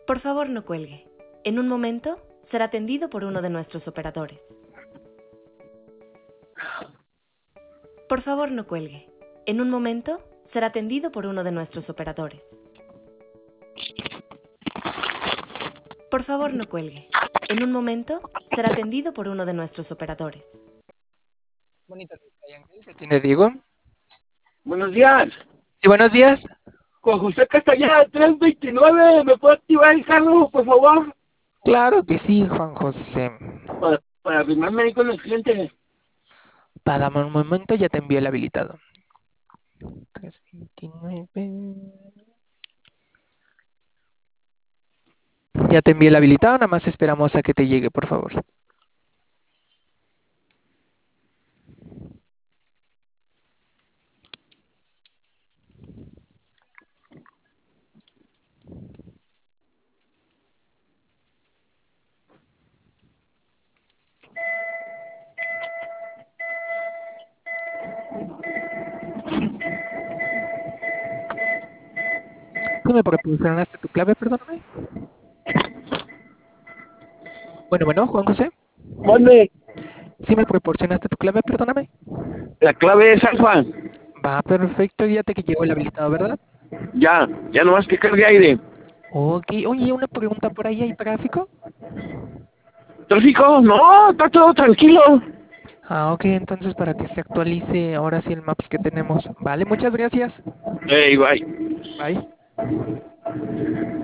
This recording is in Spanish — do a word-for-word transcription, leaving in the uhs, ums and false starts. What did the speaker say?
Por favor, no cuelgue. En un momento será atendido por uno de nuestros operadores. Por favor, no cuelgue. En un momento será atendido por uno de nuestros operadores. Por favor, no cuelgue. En un momento será atendido por uno de nuestros operadores. Bonito día, Ángel. ¿Se atiende Diego? Buenos días. Sí, buenos días. Con José Castañeda, tres veintinueve, ¿me puede activar el carro, por favor? Claro que sí, Juan José. Para, para arrimarme ahí con el cliente. Va, dame un momento, ya te envío el habilitado. tres veintinueve. Ya te envié el habilitado, nada más esperamos a que te llegue, por favor. ¿Tú me proporcionaste tu clave, perdóname? Bueno, bueno, Juan José. Mande, ¿Sí me proporcionaste tu clave, perdóname? la clave es alfa. Va, perfecto, ya te que llegó el habilitado, ¿verdad? Ya, ya nomás que cargue aire. Ok, oye, una pregunta, ¿por ahí hay tráfico? ¿Tráfico? No, está todo tranquilo. Ah, ok, entonces para que se actualice ahora sí el Maps que tenemos. Vale, muchas gracias. Ey, bye. Bye.